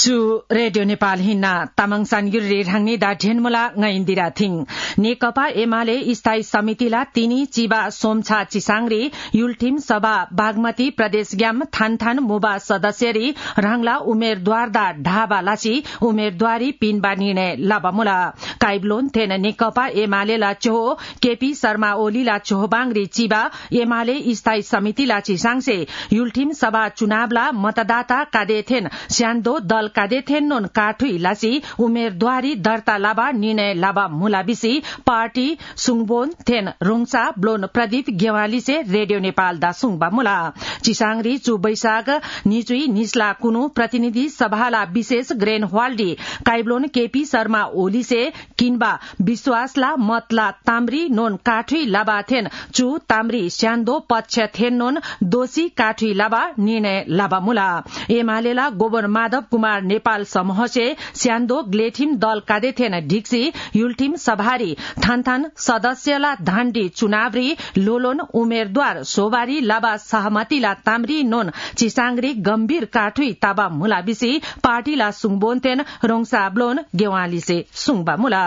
Chu Radio Nepal hinna Tamangsan Yuri Rangni da Dhenmula ngaindira thing नेकपा एमाले स्थायी समितिला तिनी Chiba सोमछा चिसाङरी युलटिम सभा बागमती प्रदेश ग्याम थानथान मुबा सदस्यरी राङला उमेरद्वारदा ढाबा लासी उमेरद्वारी पिनबा निर्णय लाबामुला काइब्लोन थेन नेकपा एमाले ला चोहो केपी शर्मा ओली ला चोहबाङरी चिबा एमाले स्थायी समिति ला चिसाङसे युलटिम सभा चुनावला मतदाता कादेथेन स्यान्दो दल कादेथेन नोन काठुई लासी उमेरद्वारी दर्ता लाबा निर्णय लाबा मुला बिसी पार्टी सुङबोन थेन रोङसा ब्लोन प्रदीप गेवाली से रेडियो नेपाल दा सुङबा मुला चिसाङरी चु बैशाख निचुई निस्ला कुनु प्रतिनिधि सभाला विशेष ग्रेन हवाल्डी काइब्लोन केपी शर्मा ओली से किनबा विश्वासला मतला ताम्री नोन काठुई लाबा थेन चु ताम्री स्यान्दो पक्ष थेन नोन दोषी काठुई लाबा निर्णय लाबा मुला एमालेला गोबर माधव कुमार नेपाल समूह से स्यान्दो ग्लेठिम दल कादे थेन ढिक्सी युलटिम सभारी थानथान सदस्यला धाण्डी चुनावरी लोलोन उमेरद्वार सोबारी लाबा सहमतिला ताम्री नोन चिसाङरी गम्भीर काठुई ताबा मुला बिसी पार्टीला सुङबोन्तेन रोङसा ब्लोन गेवाली से सुङबा मुला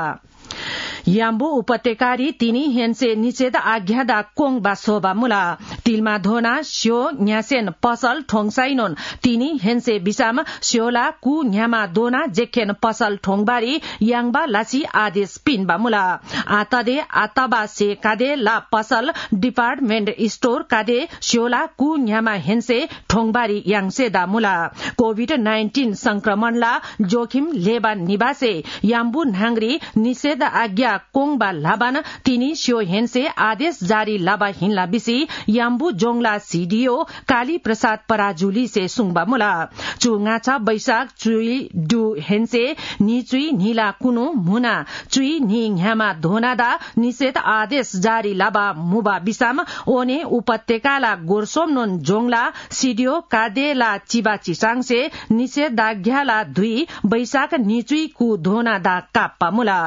याम्बु उपत्यकारी तिनी हेन्से निषेध आज्ञादा कोङबा सोबा मुला तिलमा धोना स्यो न्यासेन पसल ठोङसाइनोन तिनी हेन्से बिसाम स्योला कु न्यामा दोना जेखेन पसल ठोङबारी याङबा लासी आदेश पिनबा मुला आतदे आतबा से कादे ला पसल डिपार्टमेन्ट स्टोर कादे स्योला कु न्यामा हेन्से ठोङबारी याङसेदा मुला कोभिड-19 संक्रमणला जोखिम लेबा निवासे याम्बु नाङरी निषेध आज्ञा कोङबा लाबान तिनी स्यो हेन्से आदेश जारी लाबा हिन्ला बिसी याम्बु जोङला सीडीओ काली प्रसाद पराजुली से सुङबा मुला चुङाचा बैशाख चुई डु हेन्से निचुई नीला कुनु मुना चुई नि ह्यामा धोनादा निषेध आदेश जारी लाबा मुबा बिसाम ओने उपत्यकाला गोरसोम नोन जोङला सीडीओ कादेला चिबा चिसाङ से निषेधाज्ञाला 2 बैशाख निचुई कु धोनादा काप्पा मुला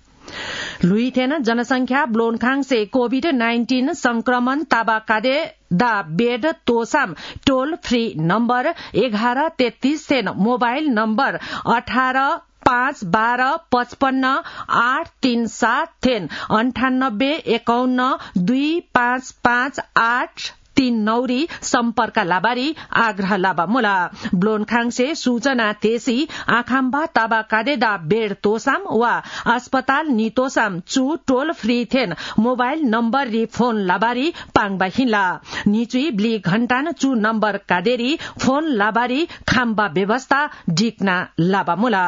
लुइथेन जनसंख्या ब्लोनखाङ से कोभिड-19 संक्रमण ताबा कादे दा बेड तोसाम टोल फ्री नम्बर 1133 थेन मोबाइल नम्बर 18 5 12 55 837 थेन 98 51 255 8 3 नौरी सम्पर्क लाबारी आग्रह लाबा मुला ब्लोनखाङ से सूचना तेसी आखाम्बा ताबा कादेदा बेड तोसाम वा अस्पताल नि तोसाम चु टोल फ्री थेन मोबाइल नम्बर री फोन लाबारी पाङबा हिला निचुई ब्ली घण्टान चु नम्बर कादेरी फोन लाबारी खाम्बा व्यवस्था डिक्ना लाबा मुला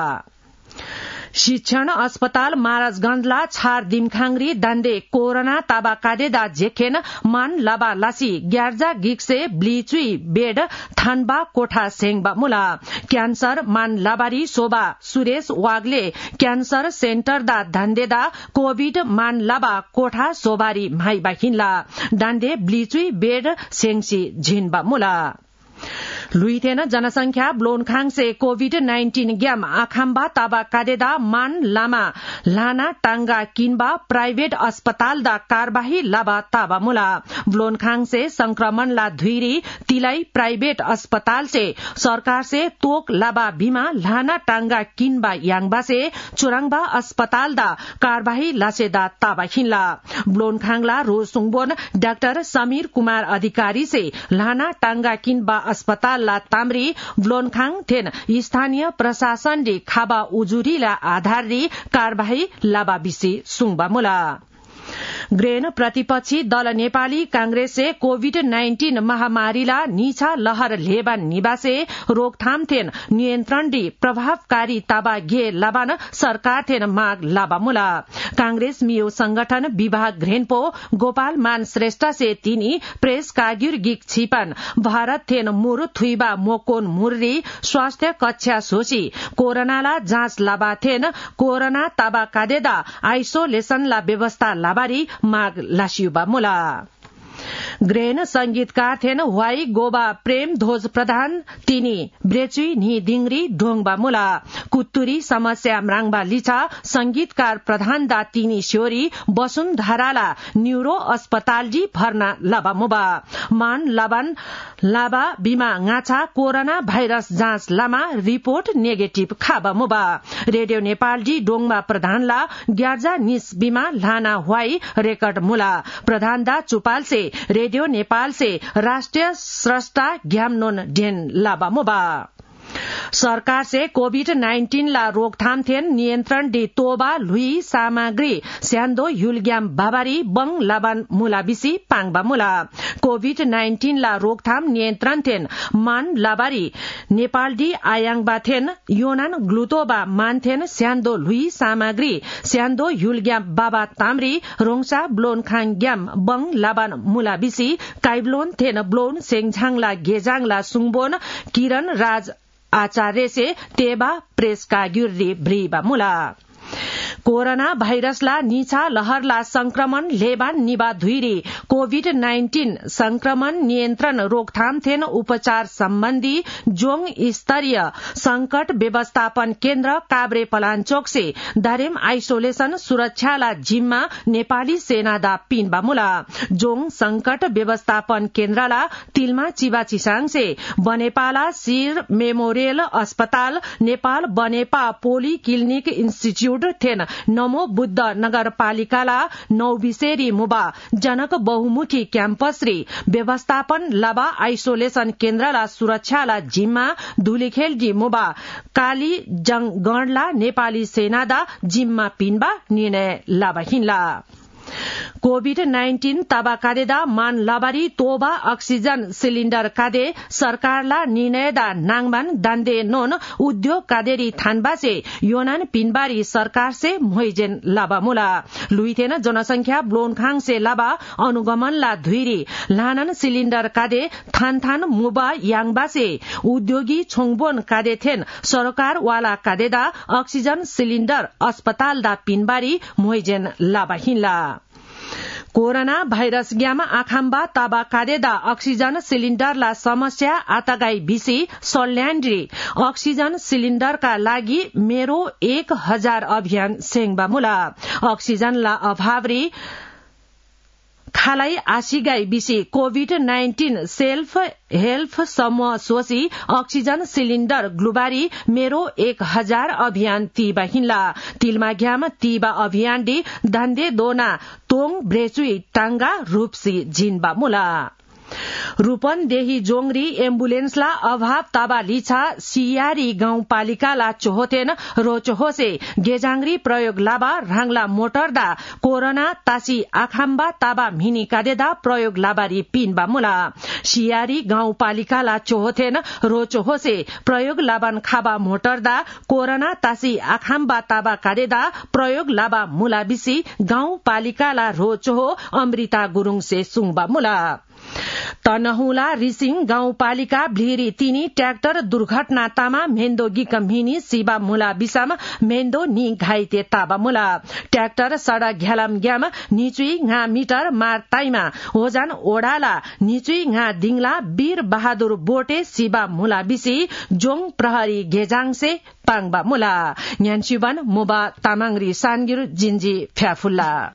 शिक्षण अस्पताल महाराजगंजला छार दिमखाङरी दान्दे कोरोना ताबा कादेदा जेखेन मान लाबा लासी ग्यार्जा गिक्से ब्लीचुई बेड थानबा कोठा सेङबा मुला क्यान्सर मान लाबारी सोबा सुरेश वागले क्यान्सर सेन्टर दा धान्देदा कोभिड मान लाबा कोठा सोबारी माइबा हिन्ला दान्दे ब्लीचुई बेड सेङसी झिनबा मुला लुइथेन जनसंख्या ब्लोनखाङ से कोभिड-19 ग्याम आखाम्बा ताबा कादेदा मान लामा लाना टांगा किनबा प्राइवेट अस्पताल दा कारबाही लाबा ताबा मुला ब्लोनखाङ से संक्रमण ला धुइरी तिलाई प्राइवेट अस्पताल से सरकार से तोक लाबा बीमा लाना टांगा किनबा याङबा से चुराङबा अस्पताल दा कारबाही लासेदा ताबा हिन्ला ब्लोनखाङला रोसुङबोन डाक्टर समीर कुमार अधिकारी से लाना टांगा किनबा अस्पताल ला ताम्री ब्लोनखाङ थेन स्थानीय प्रशासन रे खाबा उजुरीला आधार रे कारबाही लाबा बिसी सुङबा मुला ग्रेन प्रतिपक्षी दल नेपाली कांग्रेस से कोभिड-19 महामारीला नीचा लहर लेबा निवासे रोकथाम थेन नियन्त्रण दी प्रभावकारी ताबा गे लाबान सरकार थेन माग लाबा मुला कांग्रेस मियो संगठन विभाग ग्रेनपो गोपाल मान श्रेष्ठ से तिनी प्रेस काग्युर गिक छिपन भारत थेन मुर थुइबा मोकोन मुर्री स्वास्थ्य कक्षा सोची कोरोनाला जाँच लाबा थेन कोरोना ताबा कादेदा आइसोलेसनला व्यवस्था लाबारी माग लासियुबा मुला ग्रेन संगीतकार थिएन वाई गोबा प्रेम ध्वज प्रधान तिनी ब्रेचुई नि दिङरी ढोङबा मुला कुत्तुरी समस्या म्राङबा लिचा संगीतकार प्रधान दा तिनी स्योरी वसुन्धराला न्यूरो अस्पताल जी भर्ना लबा मुबा मान लाबान लाबा बिमा गाछा कोरोना भाइरस जाँच लामा रिपोर्ट नेगेटिभ खाबा मुबा रेडियो नेपाल जी डोङमा प्रधानला ग्याजा निस बिमा लाना हुआई रेकर्ड मुला प्रधान दा चुपाल से रेडियो नेपाल से राष्ट्रीय स्रष्टा ग्यामनोन डेन लाबा मुबा सरकार से कोभिड-19 ला रोकथाम थेन नियन्त्रण दे तोबा लुई सामग्री स्यान्दो युलग्याम बाबारी बङ लाबान मुला बिसी पाङबा मुला कोभिड-19 ला रोकथाम नियन्त्रण थेन मान लाबारी नेपाल डी आयाङबा थेन योनान ग्लुतोबा मान थेन स्यान्दो लुई सामग्री स्यान्दो युलग्याम बाबा तामरी रोङसा ब्लोन खाङग्याम बङ लाबान मुला बिसी काइब्लोन थेन ब्लोन सेङझाङला गेजाङला सुङबोन किरण राज आचार्य से तेबा प्रेस काग्युरी ब्रीबा मुला कोरोना भाइरसला निछा लहरला संक्रमण लेबान निबा धुइरी कोभिड-19 संक्रमण नियन्त्रण रोकथाम थेन उपचार सम्बन्धी जोङ स्तरीय संकट व्यवस्थापन केन्द्र काभ्रे पलाञ्चोक से दारेम आइसोलेशन सुरक्षाला जिम्मा नेपाली सेनादा पिनबा मुला जोङ संकट व्यवस्थापन केन्द्रला तिलमा चिबा चिसाङ से बनेपाला शिर मेमोरियल अस्पताल Nepal Banepa poly clinic institute थेन नमो बुद्ध नगरपालिकाला नौबिसेरी मुबा जनक बहुमुखी क्याम्पस री व्यवस्थापन लबा आइसोलेशन केन्द्रला सुरक्षाला जिम्मा धुलीखेलजी मुबा काली जंगणला नेपाली सेनादा जिम्मा पिनबा निर्णय लाबा हिन्ला कोभिड-19 तबा कादेदा मान लबारी तोबा अक्सिजन सिलिण्डर कादे सरकारला निर्णयदा नाङबान दान्दे नोन उद्योग कादेरी थानबासे योनान पिनबारी सरकार से मोइजेन लाबा मुला लुइथेन जनसंख्या ब्लोनखाङ से लाबा अनुगमनला धुइरी लानन सिलिण्डर कादे थान मुबा याङबासे उद्योगी छोङबोन कादे थेन सरकार वाला कादेदा अक्सिजन सिलिण्डर अस्पताल दा पिनबारी मोइजेन लाबा हिन्ला कोरोना भाइरस ग्यामा आखाम्बा ताबा कादेदा अक्सिजन सिलिण्डरला समस्या आतागाई बिसी सल्यान्ड्री अक्सिजन सिलिण्डरका लागि मेरो 1000 अभियान सेङबा मुला अक्सिजनला अभावरी खालाई आसिगाई बिसी कोभिड-19 सेल्फ हेल्प समूह सोसी अक्सिजन सिलिण्डर ग्लुबारी मेरो 1000 अभियान तीबा हिन्ला तिलमा घ्याम तीबा अभियान डी धन्दे दोना तोङ ब्रेचुई टांगा रूपसी जिनबा मुला रूपनदेही जोङरी एम्बुलेन्सला अभाव ताबा लिछा सियारी गाउँपालिकाला चोहोतेन रोचोहोसे गेजाङरी प्रयोग लाबा राङला मोटरदा कोरोना तासी आखाम्बा ताबा मिनी कादेदा प्रयोग लाबारी पिनबा मुला सियारी गाउँपालिकाला चोहोतेन रोचोहोसे प्रयोग लाबान खाबा मोटरदा कोरोना तासी आखाम्बा ताबा कादेदा प्रयोग लाबा मुला बिसी गाउँपालिकाला रोचोहो अमृता गुरुङ से सुङबा मुला तनहुला रिसिङ गाउँपालिका भ्लिरी तिनी ट्र्याक्टर दुर्घटना तामा मेन्दो गिकमिनी सिबा मुला बिसाम मेन्दो नि घाइते ताबा मुला ट्र्याक्टर सडक घ्यालम ग्याम निचुई घा मिटर मार ताइमा होजान ओडाला निचुई घा दिङला वीर बहादुर बोटे सिबा मुला बिसी जोङ प्रहरी गेजाङ से पाङबा मुला न्यान्सिबन मुबा तामाङरी सानगिर जिन्जी फ्याफुल्ला